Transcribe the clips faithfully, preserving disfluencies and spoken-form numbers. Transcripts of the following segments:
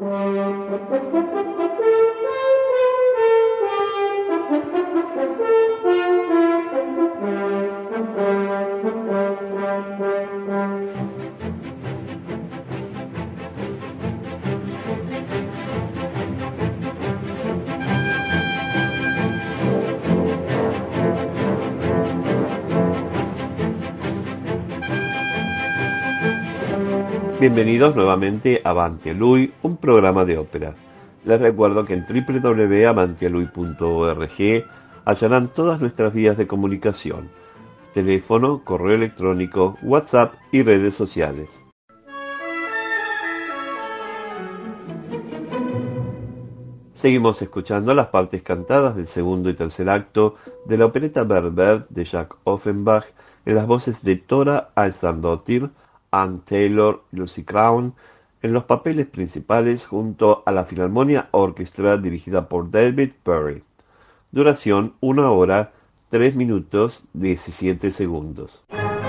Bienvenidos nuevamente a Avanti-a-Lui, un programa de ópera. Les recuerdo que en doble u doble u doble u punto avanti a lui punto org hallarán todas nuestras vías de comunicación: teléfono, correo electrónico, WhatsApp y redes sociales. Seguimos escuchando las partes cantadas del segundo y tercer acto de la opereta Berber de Jacques Offenbach en las voces de Thora Alexandrodottir, Anne Taylor y Lucy Crown, en los papeles principales junto a la Philharmonia Orchestra dirigida por David Perry. Duración una hora, tres minutos, diecisiete segundos.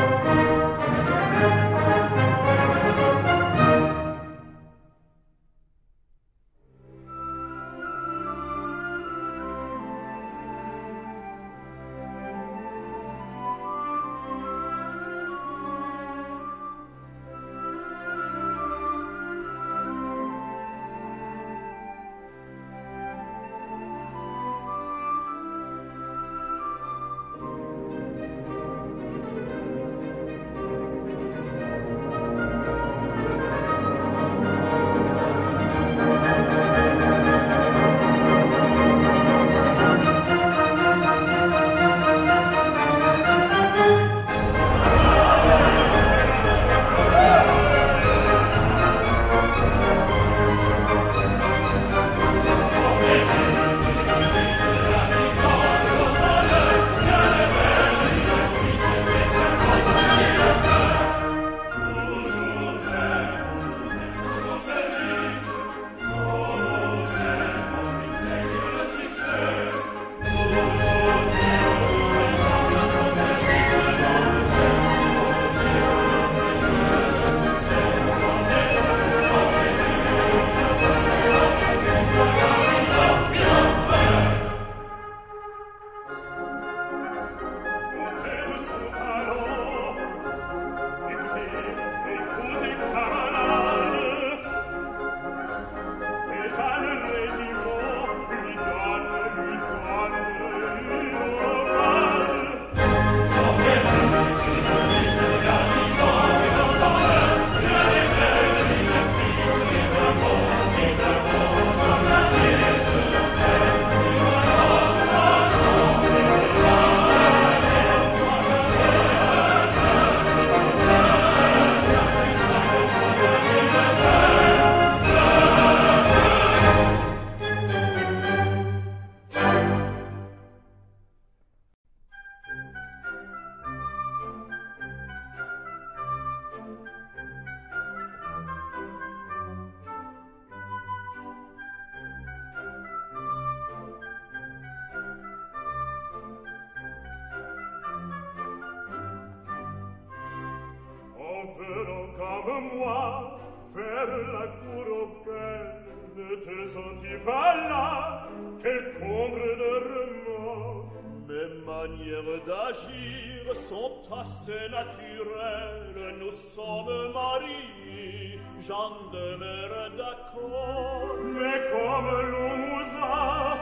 Comme moi, faire la cour aux belles, ne te sens-tu pas là, quel comble de remords? Mes manières d'agir sont assez naturelles, nous sommes mariés, j'en demeure d'accord. Mais comme l'on nous a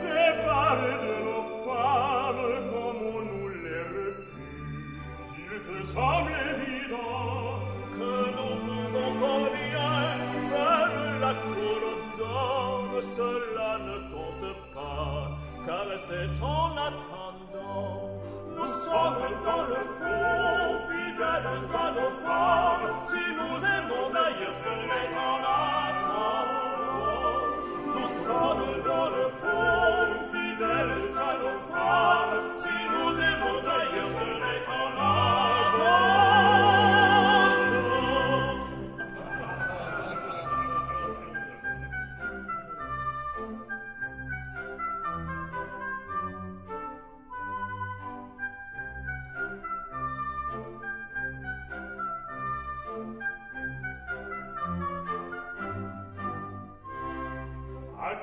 séparés de nos femmes, comme on nous les refuse, il te semble évident que nous pouvons fort bien faire la cour aux dames, cela ne compte pas, car c'est en attendant. Nous sommes dans le fond, fidèles à nos femmes, si nous aimons ailleurs, ce n'est qu'en attendant. Nous sommes dans le fond, fidèles à nos femmes, si nous aimons ailleurs, ce n'est qu'en attendant.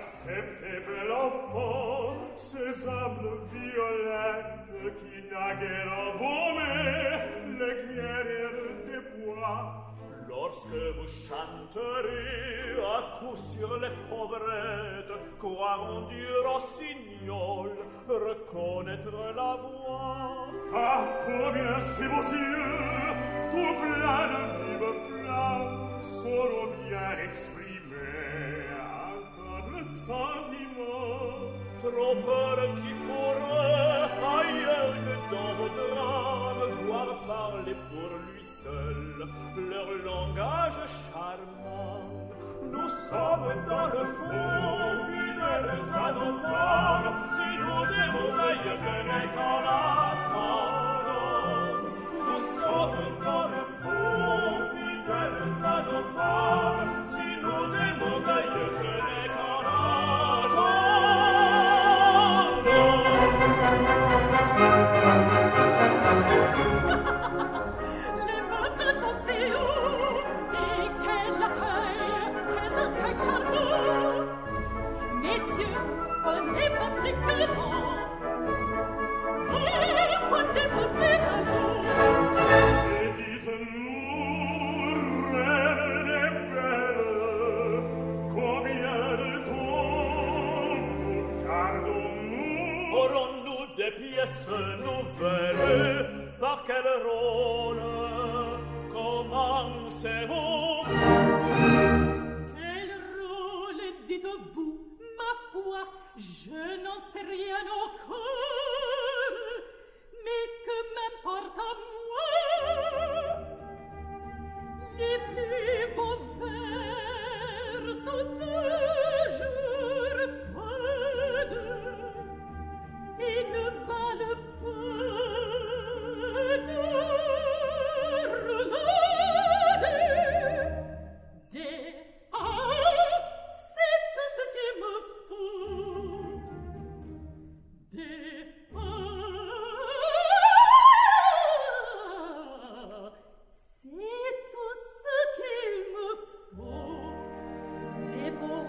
Acceptez, bel enfant, ces âmes violettes qui naguère embaumées l'éclaireur des bois. Lorsque vous chanterez à coup sur les pauvrettes, croiront du rossignol reconnaître la voix. Ah, combien ces beaux yeux, tout plein de vives flammes, sauront bien exprimer un tendre sentiment. Trop peur qui pourrait ailleurs que dans vos drames voir parler pour lui seul leur langage charmant. Nous sommes dans le fond fidèles à nos femmes, si nous aimons ailleurs ce n'est qu'en attendant. Nous sommes dans le fond fidèles à nos femmes, si nous aimons ailleurs ce n'est qu'en attendant. Les bonnes attentions, et quelle accueil, quel accueil charmant. Messieurs, on n'est pas plus que non. Oui, on n'est pas plus que non. Et dites-nous, reine des belles, combien de temps vous gardons-nous? Aurons-nous des pièces nouvelles? Par quel rôle commencez-vous? Quel rôle dites-vous, ma foi, je n'en sais rien encore, mais que m'importe à moi? Les plus beaux vers sont toujours fades et ne valent pas c'est tout ce qu'il me faut. Des beaux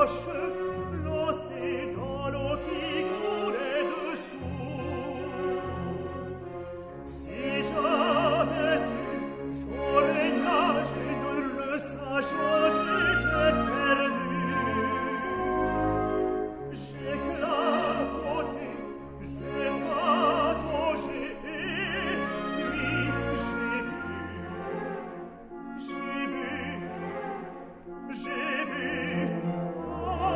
J'ai bu,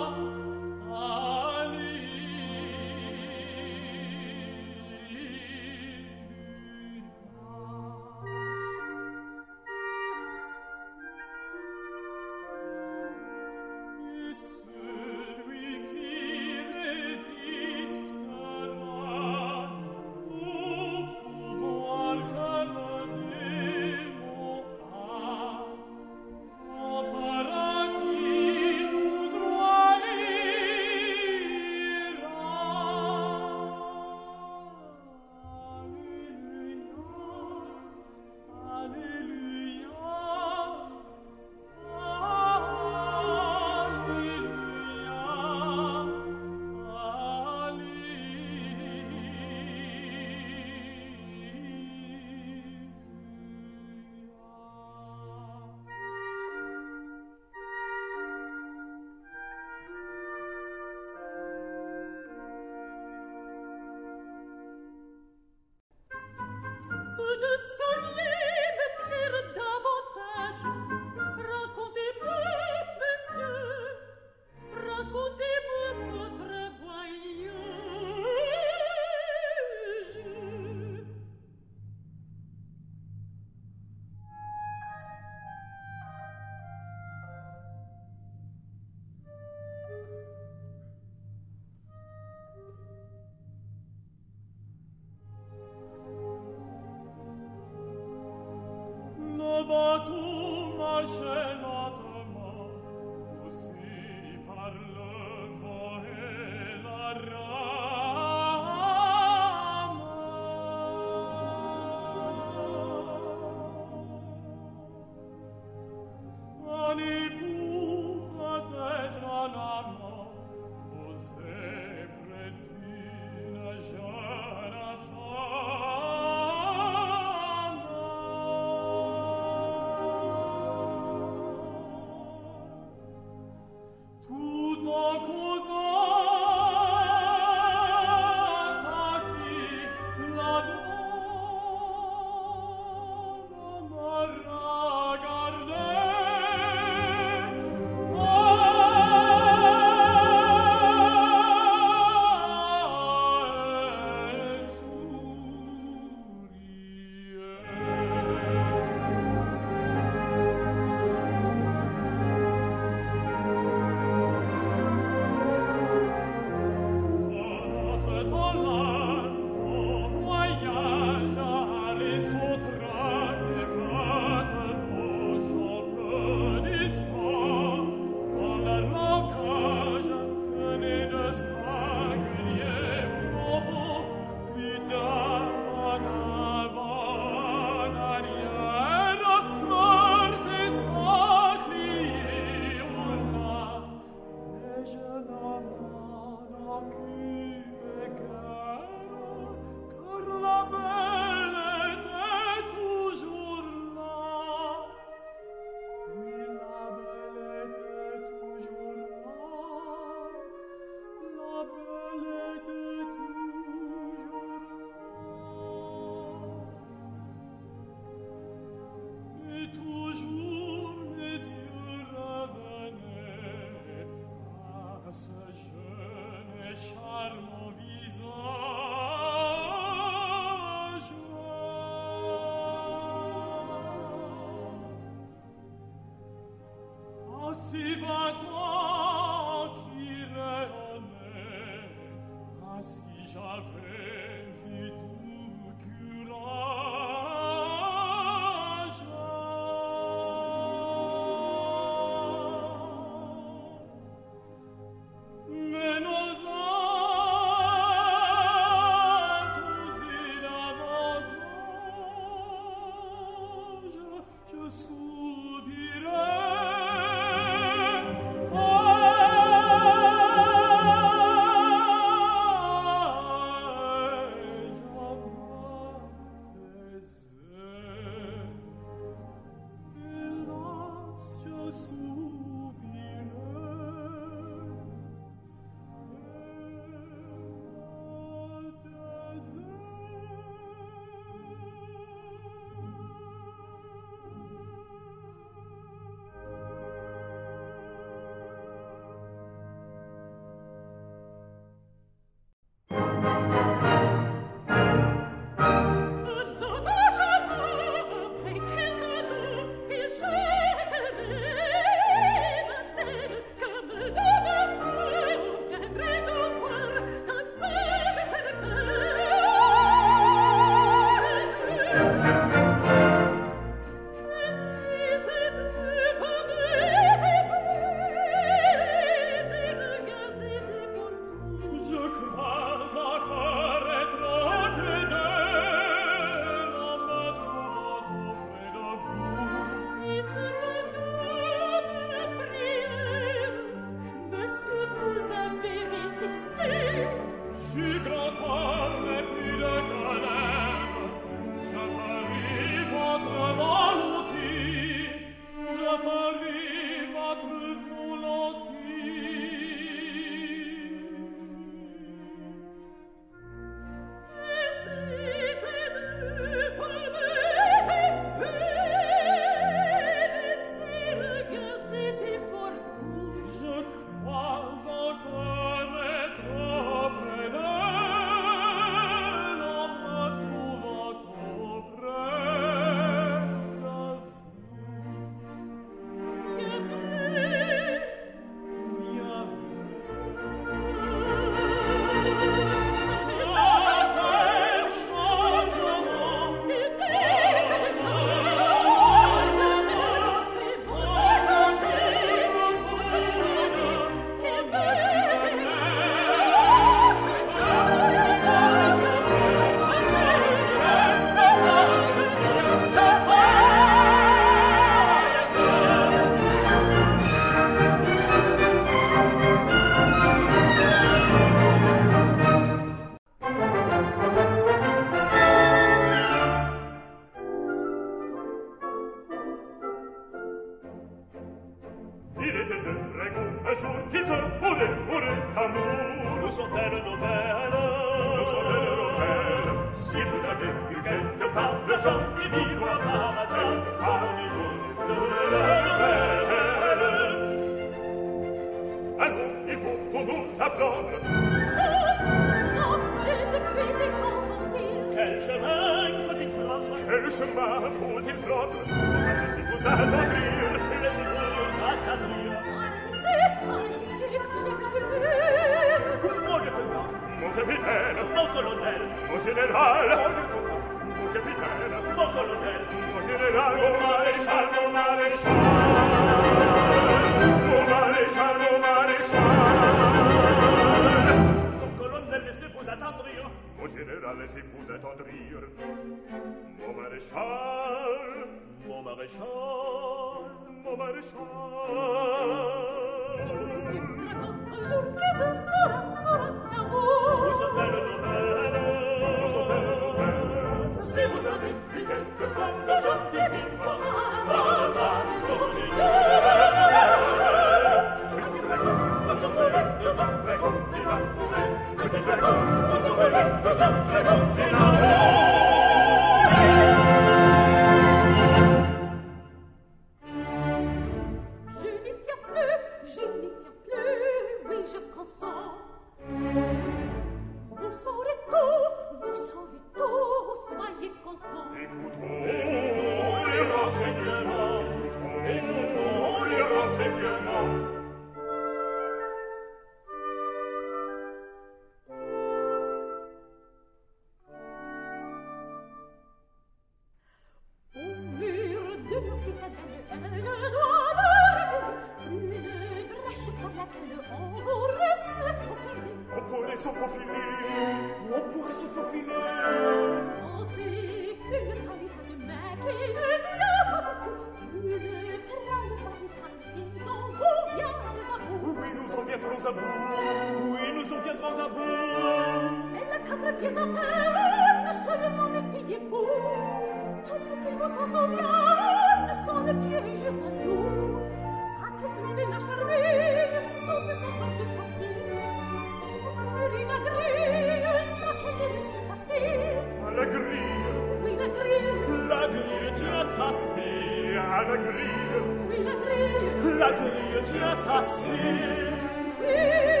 On pourrait se faufiler. On pourrait se faufiler. On pourrait se faufiler. Ensuite, une palisse de main qui ne tient pas de tout. Une froide barricade et dans vous viendrons à bout. Oui, nous en viendrons à bout. Oui, nous en viendrons à bout. Elle a quatre pieds à terre, ne seulement méfiez-vous. Tout pour qu'il vous s'en souvienne, sans le piège à nous. Après ce ménage charmé, sans que ça parte facile. Et vous trouverez la grille, laquelle résiste assez. À la grille. Oui, la grille. La grille déjà tassée. À la grille. Oui, la grille. La grille déjà tassée. Oui.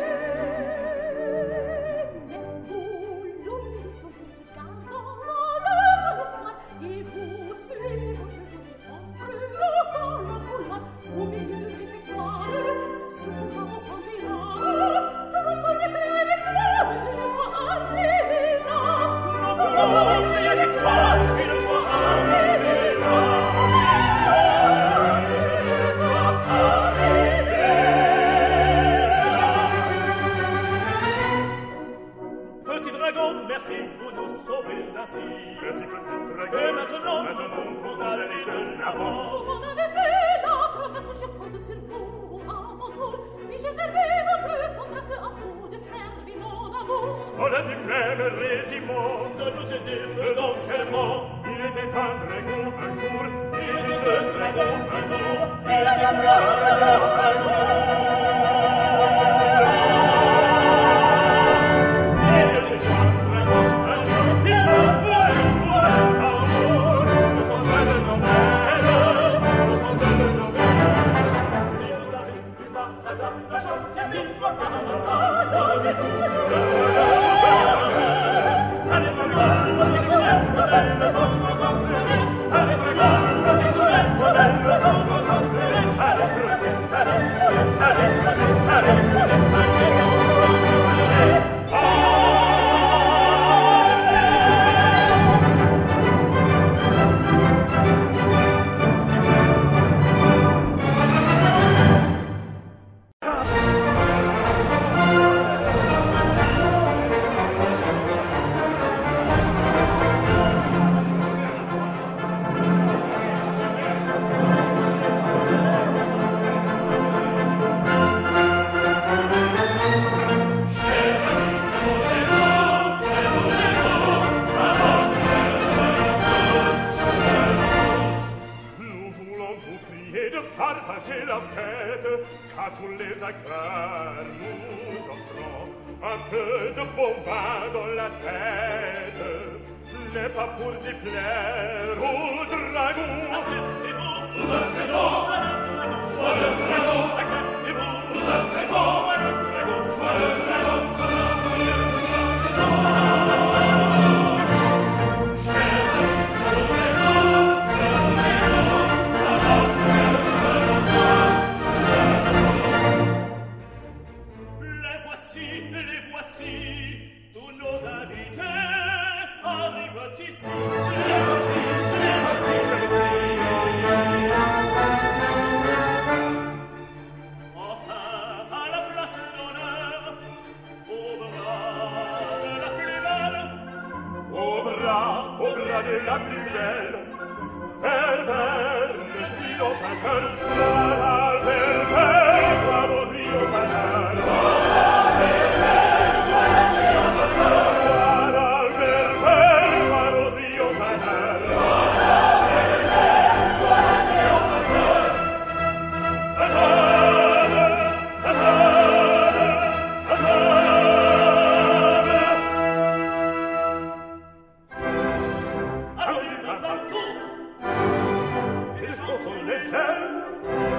Et vous suivez votre route entre le dans le couloir, au milieu de réfectoire, sous le pavot campira. Vous pourrez crier victoire une fois arrivé là. Nous pourrons crier victoire une fois arrivé là. Une fois arrivé là. Petit dragon, merci, vous nous sauvez ainsi. Merci, petit dragon. Et maintenant, maintenant, vous allez de l'avant. On avait fait la promesse, je compte sur vous à mon tour. Si j'ai servi votre contraste à vous de servir mon amour. Soldat du même régiment, de nous aider, faisons serment. Il était un dragon un jour, il était deux dragons un jour, il était trois dragons un jour. Il était trois dragons un jour, qui sont pour pour amour. Nous sommes de Nobel, nous sommes de Nobel. Si vous avez eu par hasard la chance qui mille fois par hasard, donnez-nous partager la fête, qu'à tous les agrès nous offrons un peu de beau vin dans la tête. N'est pas pour déplaire au dragon. Acceptez-vous, nous acceptons, soit le dragon. Acceptez-vous, nous acceptons, soit le dragon, soit le dragon. Nous acceptons. De la plus belle, vers vers le trio pater, voilà vers vers, voilà au trio pater, voilà vers vers, voilà au trio pater, voilà vers vers, voilà au trio partout, et les chansons légères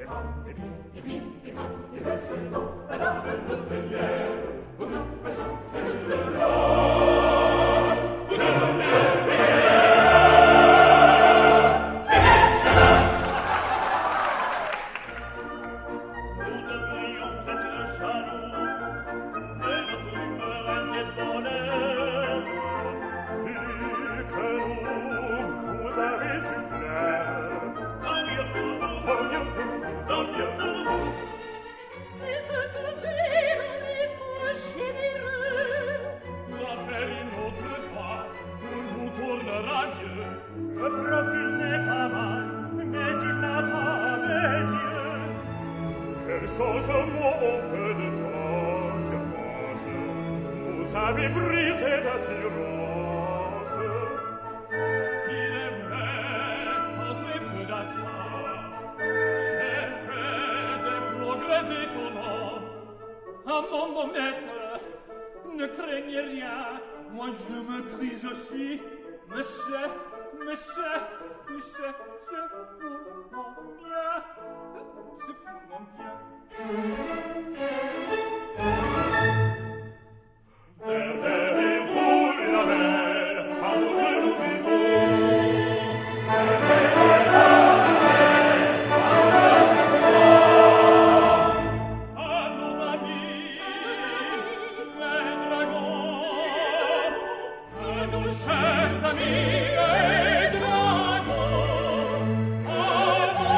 Chers amis et dragons, à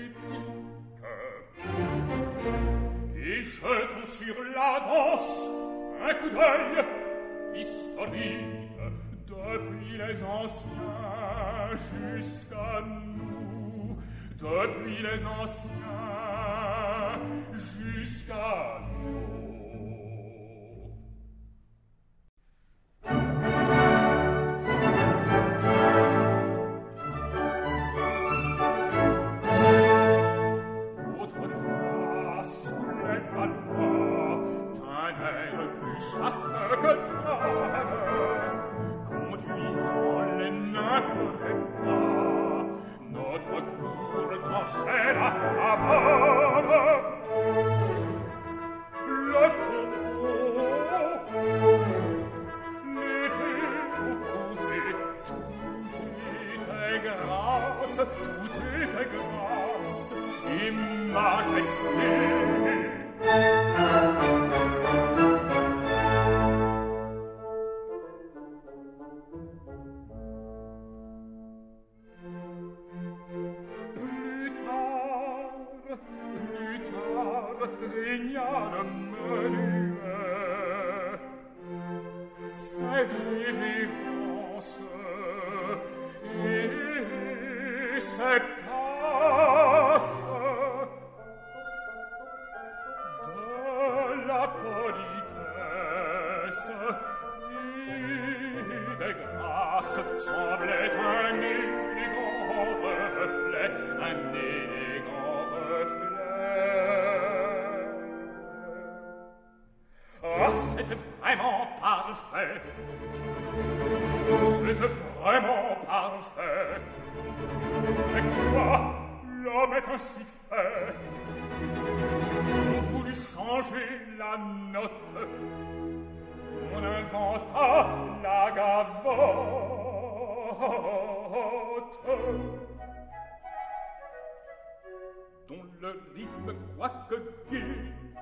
Et jetons sur la danse un coup d'œil historique depuis les anciens jusqu'à nous, depuis les anciens jusqu'à nous. Chaste que traîne, conduisant les nymphes et bois, notre cour dansait la pavane. Le flambeau, l'épée au côté, tout était grâce, tout était grâce et majesté. Régna le menuet, ses révérences et ses passes de la politesse et des grâces semblaient un élégant reflet, un élégant reflet. Ah, c'était vraiment parfait. C'était vraiment parfait. Et quoi, l'homme est ainsi fait. On voulut changer la note. On inventa la gavotte, dont le rythme, quoique gai,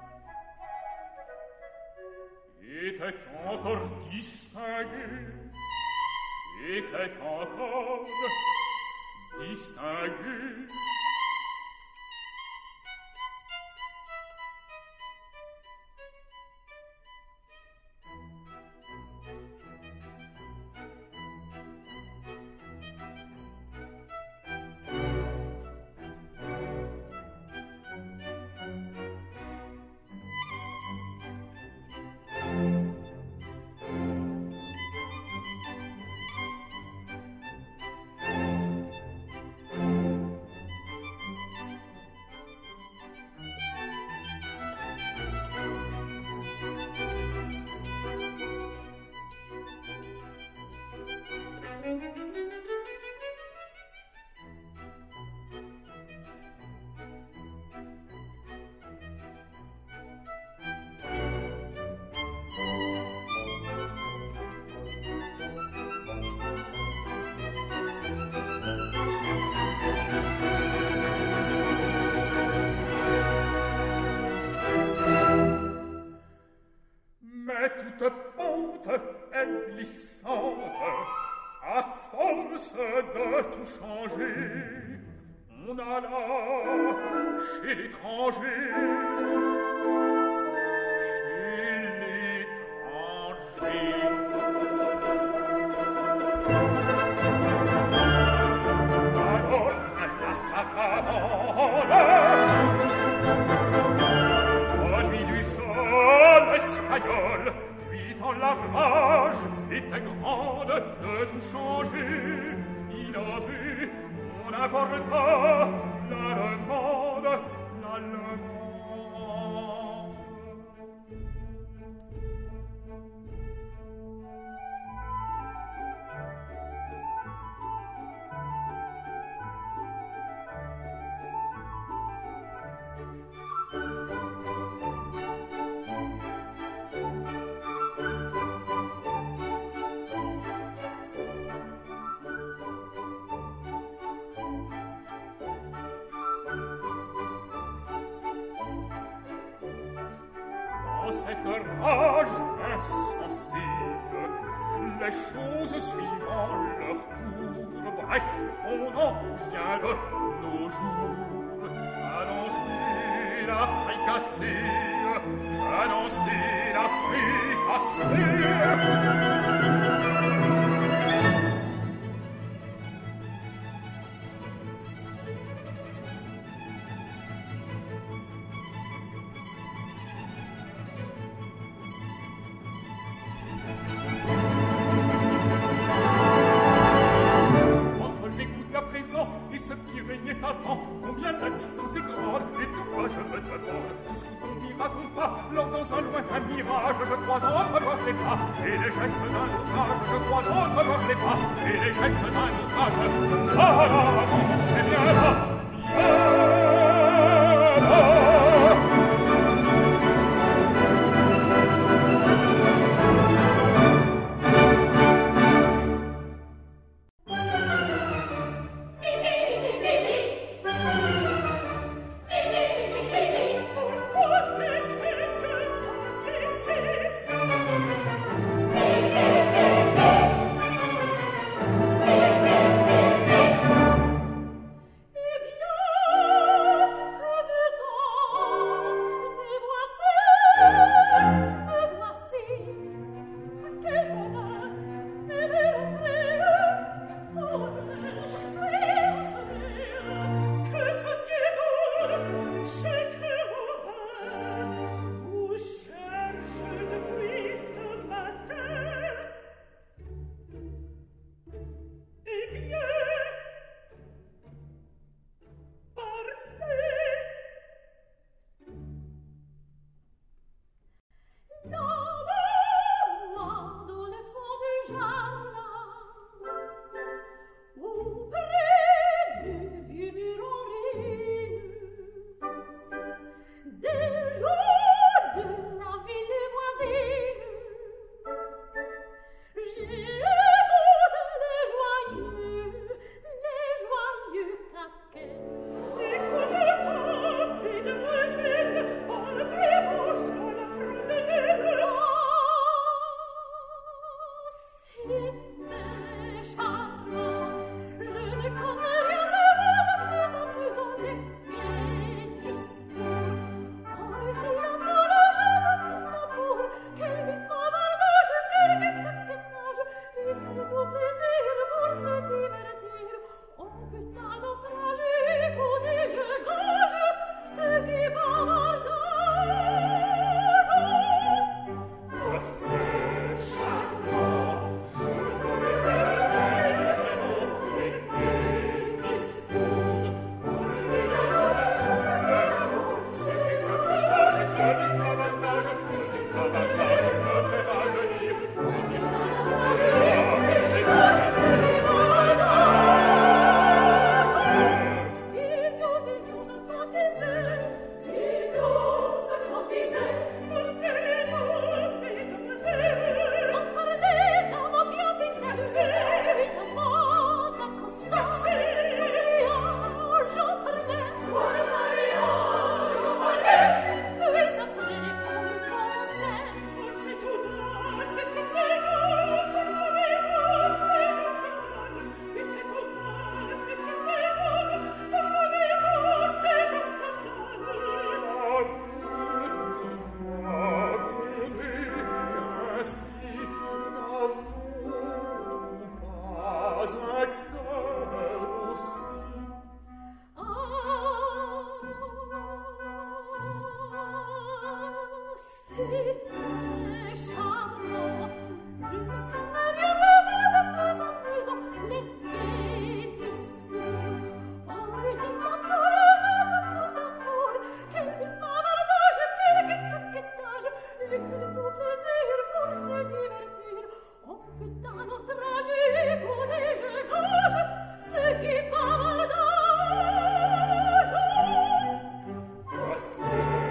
était encore distingué, était encore distingué. Toute pente est glissante, à force de tout changer, on alla chez l'étranger, chez l'étranger. Alors vint sa caravane, produit du sol espagnol, dans la rage était grande de tout changer. Il a vu, on apporta l'Allemande, l'Allemande. Cette rage insensible, les choses suivant leur cours, bref, on en vient de nos jours la fricassée, annoncez la fricassée. Combien la distance est grande, et tout bas je me demande jusqu'où ton dira ton pas, lors dans un lointain mirage, je crois entrevoir les pas, et les gestes d'un autre âge, je crois entrevoir les pas, et les gestes d'un autre âge. Ah, ah, ah, non, c'est bien là, bien là.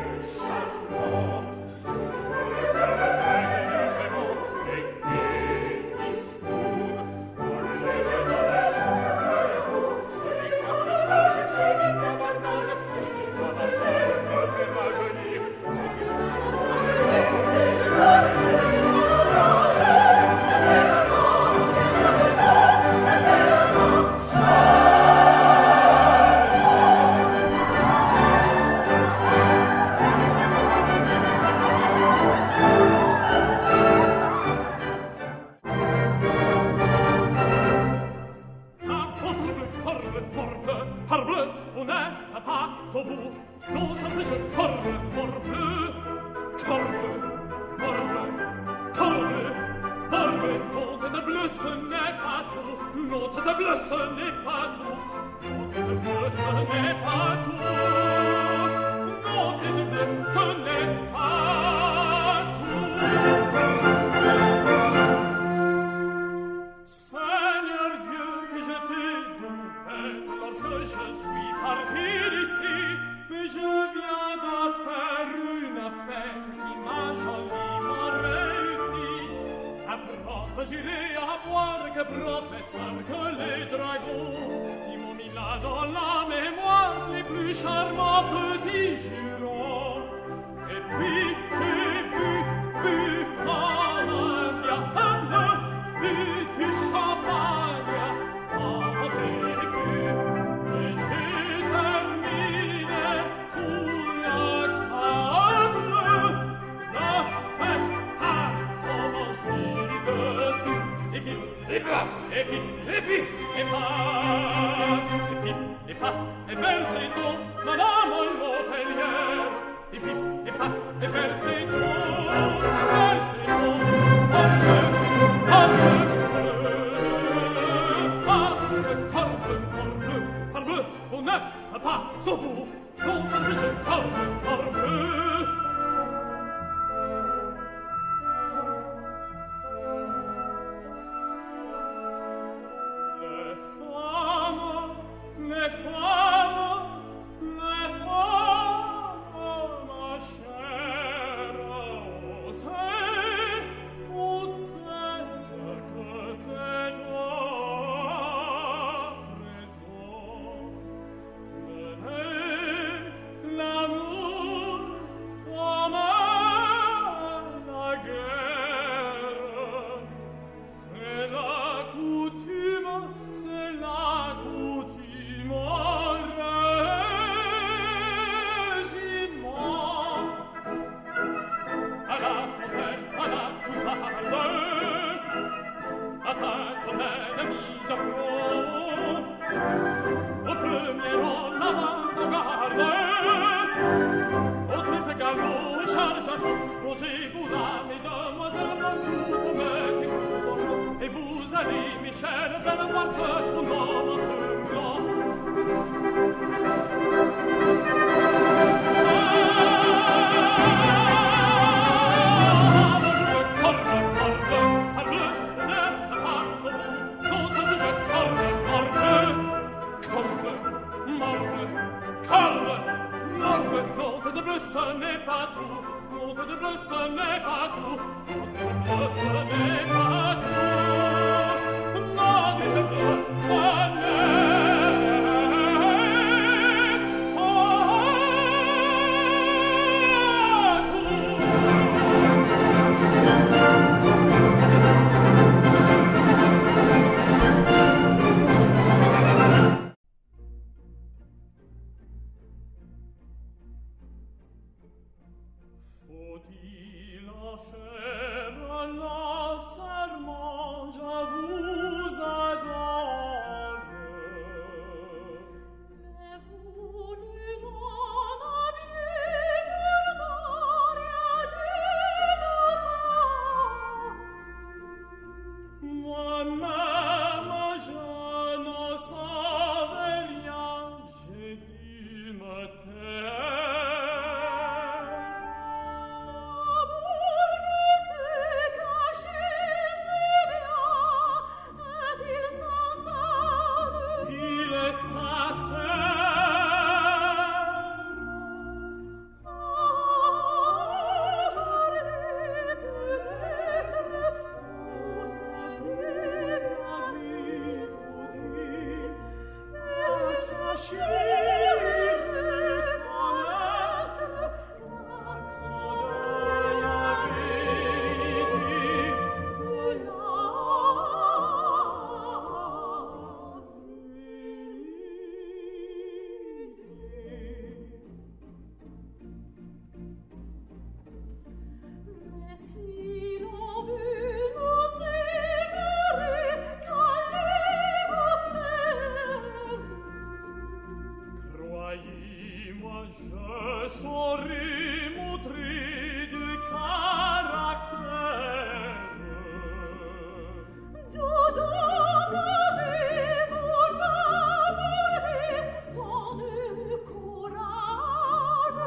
Thank you. t'as pas au bout. Non, ça me je corbe, morbleu, corbe, morbleu, corbe, morbleu. Non, tête de bleu, ce n'est pas tout. Non, tête de bleu, ce n'est pas tout. Non, tête de bleu, ce n'est pas tout. Non, tête de bleu, ce n'est pas tout. Seigneur Dieu, que je t'ai donc lorsque je suis parti d'ici, mais je viens de faire une fête qui m'a joliment réussi. À propre j'irai à boire que professeur que les dragons, qui m'ont mis là dans la mémoire les plus charmants petits jurons. Et puis j'ai bu, bu comme un diable, bu du champagne en vécu, et j'ai terminé sous la table. La fête a commencé dessus. Et pif, et paf, et pif, et pif, et paf, et pif, et paf, et versez donc madame l'hôtelière. Et pif, et paf, et versez donc, versez donc, parbleu, parbleu, parbleu, parbleu, parbleu, parbleu, vous n'êtes pas au bout, non, ça me je parbleu, parbleu. Les femmes, les femmes, ma chère, où c'est, où c'est ce que c'est toi, raison, mener l'amour comme la guerre, c'est la coutume, c'est la coutume. Et vous allez, Michel, belle voir ce ton homme furlant. Ce n'est pas tout, monte de bleu, ce n'est pas tout, monte de bleu, ce n'est pas tout, monte de bleu, ce n'est faut-il en faire un serment, je vous adore. Mais vous ne m'en aviez pourtant rien dit d'autant. Moi-même, je n'en savais rien, j'ai dû me taire. Chérie, Je saurai montrer du caractère. D'où donc avez-vous ramené tant de courage?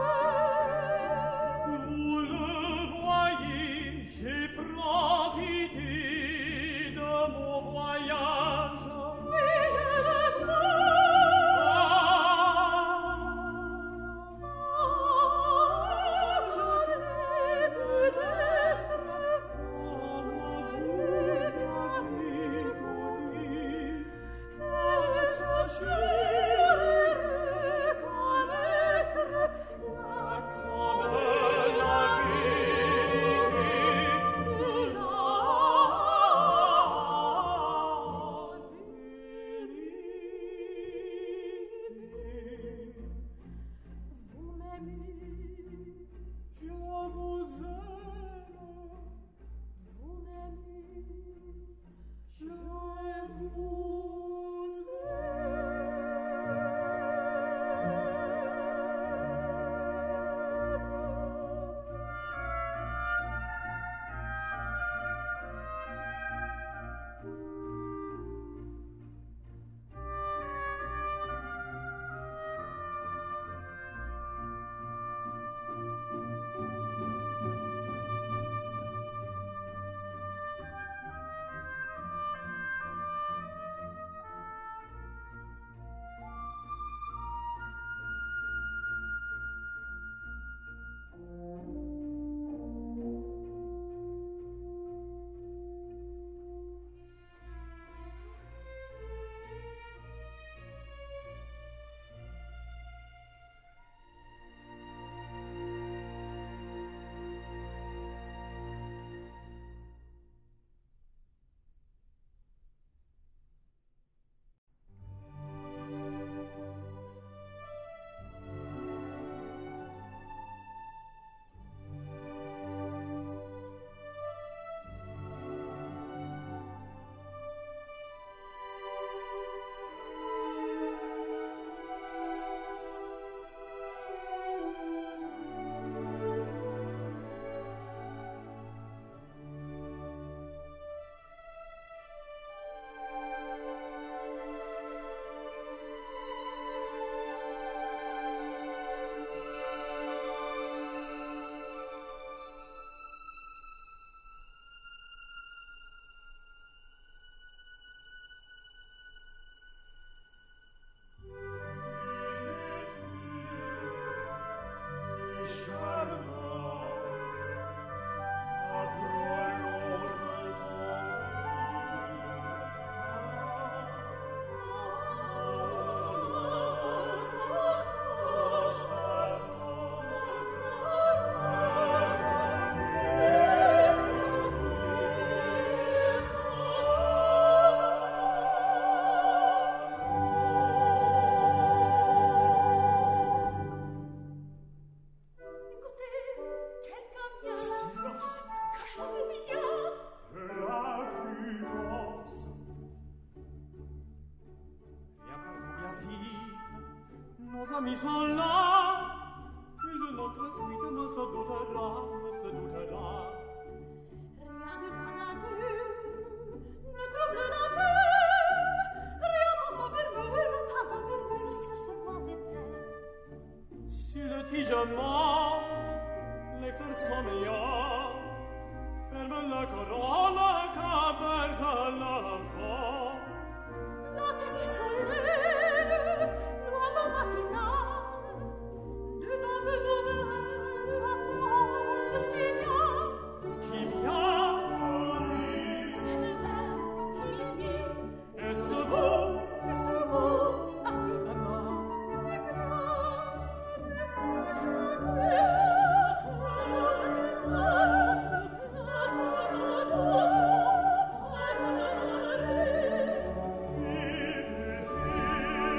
Vous le voyez, j'ai profité de mon voyage. Oui, je le vois. Amis sont là, puis de notre fuite ne se doutera, ne se doutera. Rien de la nature ne trouble la paix, rien pas un murmure, pas un murmure sur ce bois épais. Si le tigement, les fleurs sont meilleures, ferme la couronne, caberge l'enfant. La tête est soleil, l'oiseau matinal, de nobles nouvelles attend le signal. Qui vient, C'est le vent, il est mis, est-ce vous? est-ce vous, a-t-il ma main? Mais grâce, laisse-moi chanter, laisse-moi chanter,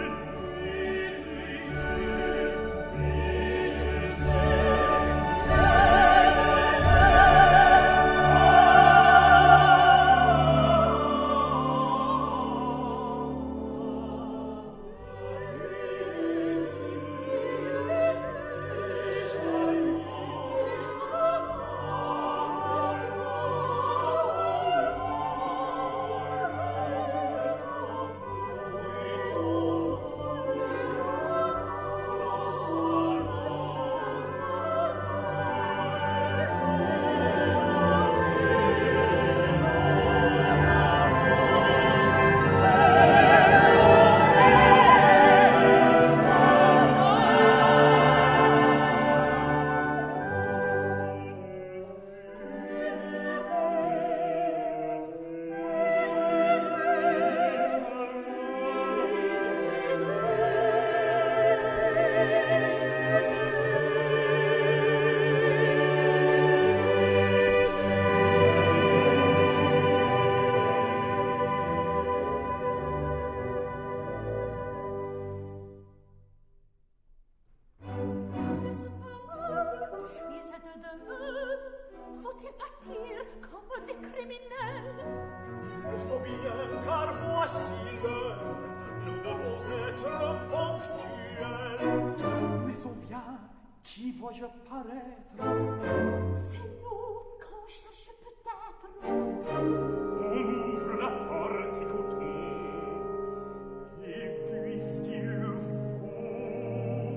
fait pâtir comme des criminels. Il faut bien, car voici l'heure, nous devons être ponctuels. Mais on vient, qui vois-je paraître? C'est nous qu'on cherche peut-être. On ouvre la porte et tout. Et puisqu'il le faut,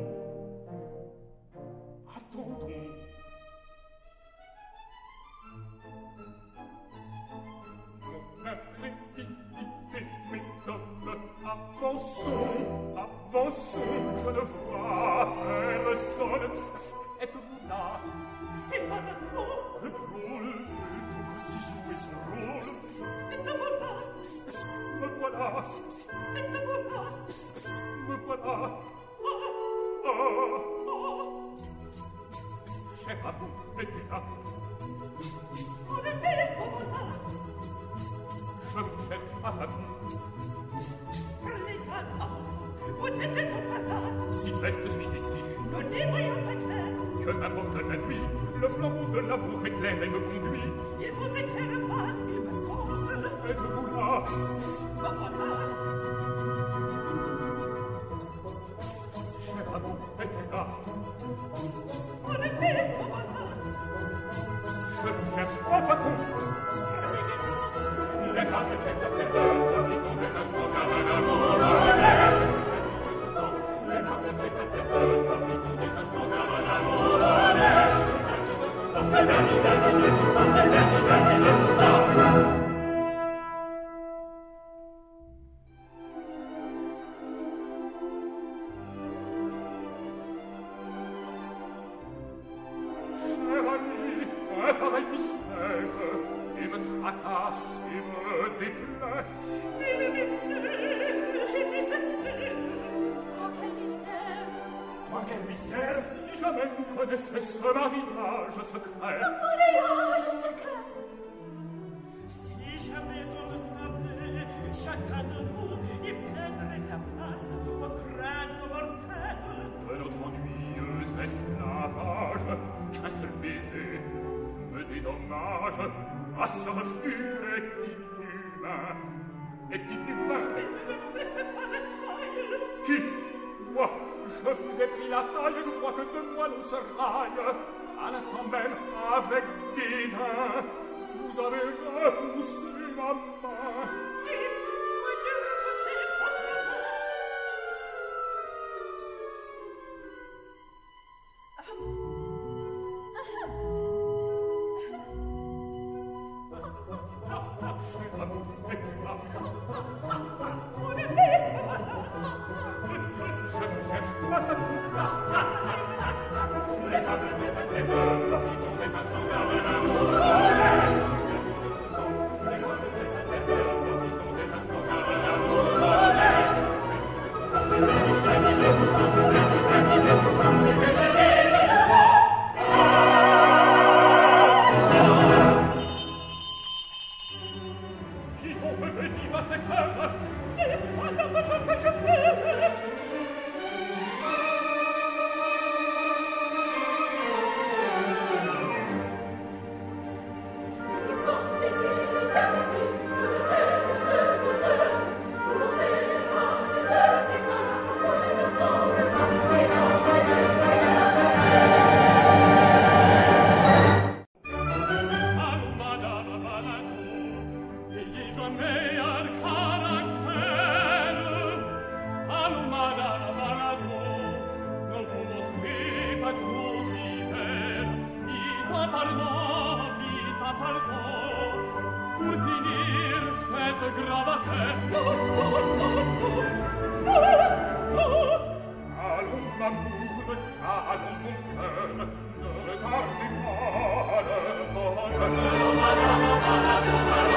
attendons. Avançons, avançons, je ne vois personne. Êtes-vous là? C'est pas d'accord. Le drôle veut donc aussi jouer son rôle. Et te voilà. Me voilà, Et te voilà. me voilà. Oh, Ah, oh. chère amour, mettez là. On est belle, oh, voilà. Je vous cherche à la vie. Prenez garde, avançons. Vous n'êtes pas là. Si fait, je suis ici. Nous n'y voyons pas clair. Que m'importe la nuit, le flambeau de l'amour m'éclaire et me conduit. Il vous éclaire pas, il me semble. Êtes-vous là? Me voilà. Cher amour, mettez là. On est belle, oh, voilà. Je vous cherche à bâton. Les pas de tête à tête, profitons des instants d'un amour. Les pas de tête à tête, profitons des instants d'un amour. Cher ami, un pareil mystère, il me tracasse et me déplaît. Et le mystère, et mystère. Quoi quel mystère. Quoi, quel mystère? Si jamais vous connaissez ce mariage secret. Mariage secret. Si jamais on le savait, chacun de nous y perdrait sa place aux craintes mortelles. De notre ennuyeux esclavage, qu'un seul baiser me dédommage. À ce refus est inhumain, est inhumain. Ne me pressez pas la taille. Qui? Moi, je vous ai pris la taille, je crois que de moi l'on se raille. À l'instant même, avec dédain, vous avez repoussé ma main. Et moi j'ai repoussé votre main. Cher amour, mettez-la. On est belle, voilà. Je ne cherche pas d'amour. Les pas de tête à tête, profitons des instants d'un amour. Les pas de tête à tête, profitons des instants d'un amour. Qui donc peut venir à cette heure? Téléphone autant que je peux. Ils sont ici, ici, nous sommes de bonheur. Pour les races de ces pas, pour les ne sont pas, ils sont Allons, madame Balatou, ayez un meilleur caractère. Allons, madame Balatou, ne vous montrez pas trop sévère. Dites un pardon, dites un pardon, pour finir cette grave affaire. Allons, l'amour, allons, mon cœur, ne retardez pas le bonheur.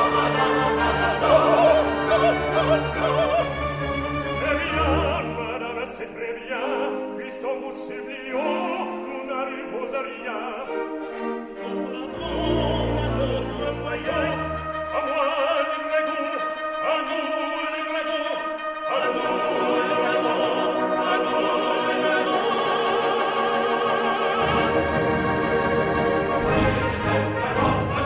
C'est bien, madame, c'est très bien, puisqu'en vous supplions, nous n'arrivons à rien. Nous prenons un autre moyen, à moi les dragons, à nous les dragons, à nous les dragons, à nous les dragons. Ils sont dragons,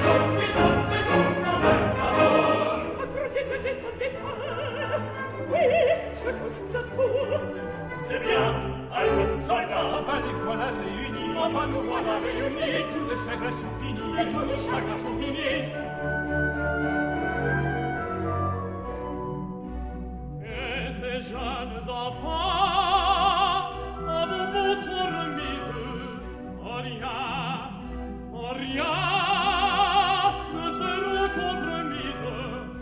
va, nous voilà réunis, tous les chagrins sont finis, et tous les chagrins sont finis. Et ces jeunes enfants, à vos mots sont remises, en rien, en rien, ne seront compromises.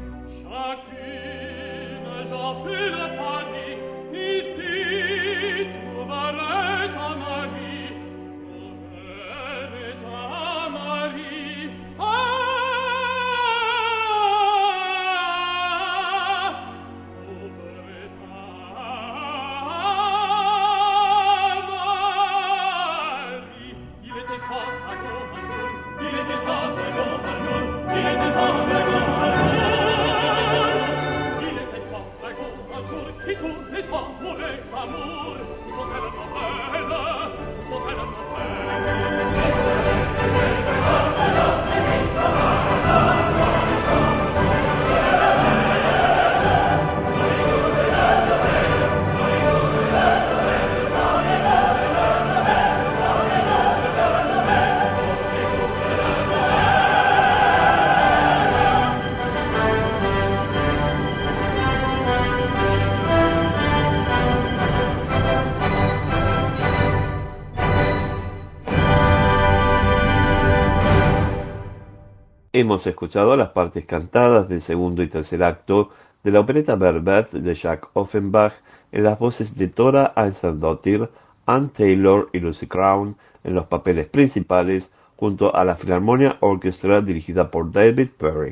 Chacune, j'en fais le pari, ici, trouverait un mari, trouverait un mari. Ah, trouverait un mari. Il était sans dragon un jour, il était sans dragon un jour, il était sans dragon un jour. Il était sans dragon un jour, qui tous les soirs mouraient d'amour. Ils sont tellement belles, ils sont tellement Hemos escuchado las partes cantadas del segundo y tercer acto de la opereta Berbert de Jacques Offenbach en las voces de Thora Einsdottir, Ann Taylor y Lucy Crown en los papeles principales, junto a la Philharmonia Orchestra dirigida por David Perry.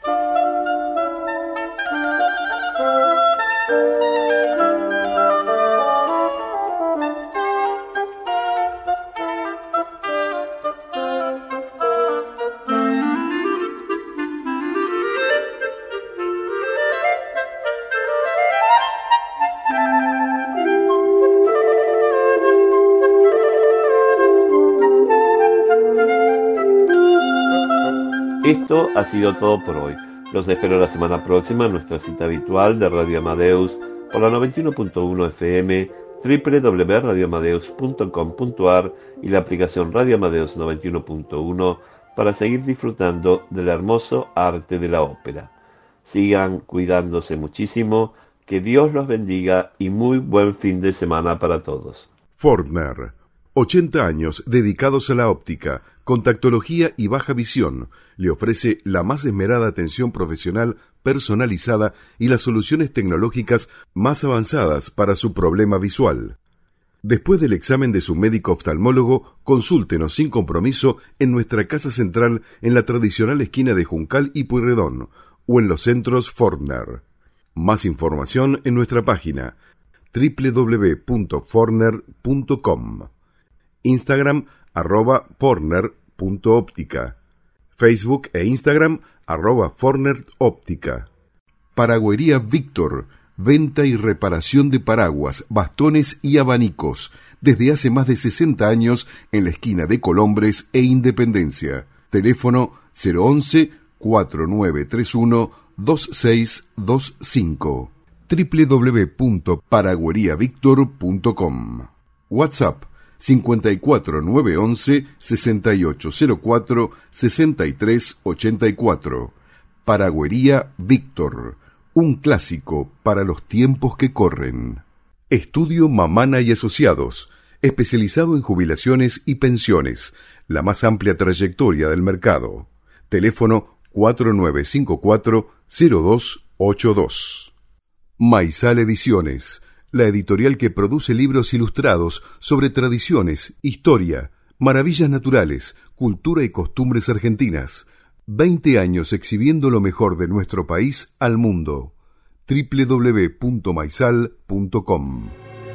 Esto ha sido todo por hoy. Los espero la semana próxima en nuestra cita habitual de Radio Amadeus por la noventa y uno punto uno F M, doble u doble u doble u punto radio amadeus punto com punto a r y la aplicación Radio Amadeus noventa y uno punto uno para seguir disfrutando del hermoso arte de la ópera. Sigan cuidándose muchísimo, que Dios los bendiga y muy buen fin de semana para todos. Fortner, ochenta años dedicados a la óptica, contactología y baja visión, le ofrece la más esmerada atención profesional personalizada y las soluciones tecnológicas más avanzadas para su problema visual. Después del examen de su médico oftalmólogo, consúltenos sin compromiso en nuestra casa central en la tradicional esquina de Juncal y Pueyrredón o en los centros Fortner. Más información en nuestra página doble u doble u doble u punto fortner punto com. Instagram arroba fortner punto óptica. Facebook e Instagram arroba fortner óptica. Paragüería Víctor, venta y reparación de paraguas, bastones y abanicos, desde hace más de sesenta años en la esquina de Colombres e Independencia. Teléfono cero once, cuatro nueve tres uno, dos seis dos cinco. doble u doble u doble u punto paragüería víctor punto com. WhatsApp cincuenta y cuatro nueve once, sesenta y ocho cero cuatro, sesenta y tres ochenta y cuatro. Paragüería Víctor, un clásico para los tiempos que corren. Estudio Mamana y Asociados, especializado en jubilaciones y pensiones, la más amplia trayectoria del mercado. Teléfono cuatro nueve cinco cuatro, cero dos ocho dos. Maizal Ediciones, la editorial que produce libros ilustrados sobre tradiciones, historia, maravillas naturales, cultura y costumbres argentinas. Veinte años exhibiendo lo mejor de nuestro país al mundo. doble u doble u doble u punto maizal punto com.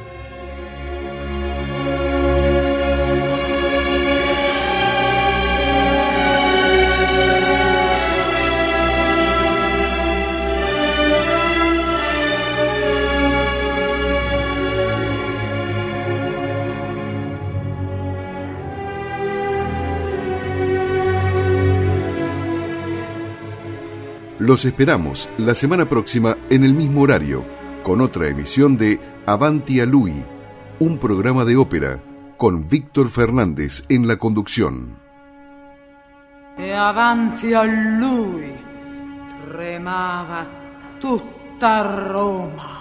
Los esperamos la semana próxima en el mismo horario, con otra emisión de Avanti a Lui, un programa de ópera, con Víctor Fernández en la conducción. E avanti a lui tremava tutta Roma.